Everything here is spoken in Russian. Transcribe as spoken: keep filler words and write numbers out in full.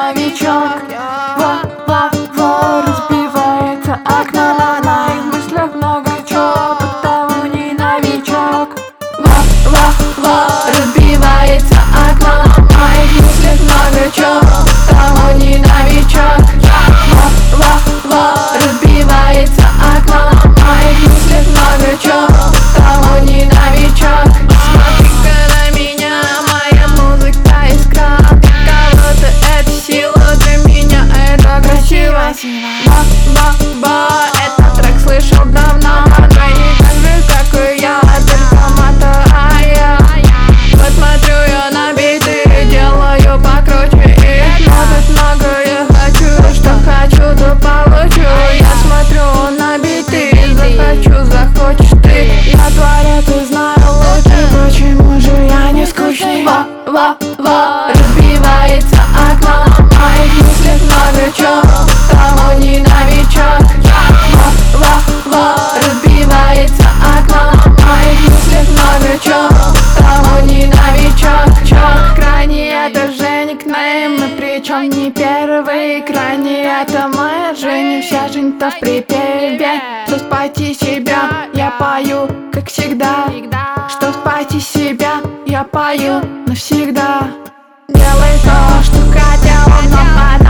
новичок. Ва-ва-ва, разбивается окно. В моих мыслях много чего, потому не новичок. Ва-ва-ва, разбивается окно. В моих мыслях много чего, потому не новичок. Ва-ва-ва, разбивается окно. В моих мыслях много чего, потому не новичок. Смотри-ка на меня, моя музыка искра. Для кого-то это сила, для меня это красиво. Ба-ба-ба, этот трек слышал давно. Ты не так же, как и я, только мотая. Вот смотрю я на биты, делаю покруче их. Может много я хочу, что хочу, то получу. Я смотрю на биты, захочу, захочешь ты. Я творец и знаю лучше, почему же я не скучный. Ва-ва-ва, разбивается окно. В моих мыслях много чего, тому не новичок. Ва-ва-ва, разбивается окно. В моих мыслях много чего, тому не новичок. Чё? Крайне это же никнейм, и причем не первый. Крайне это моя жизнь, вся жизнь-то в припеве. Что спасти себя, я пою, как всегда. Что спасти себя, я пою навсегда. Делай то, что хотел, но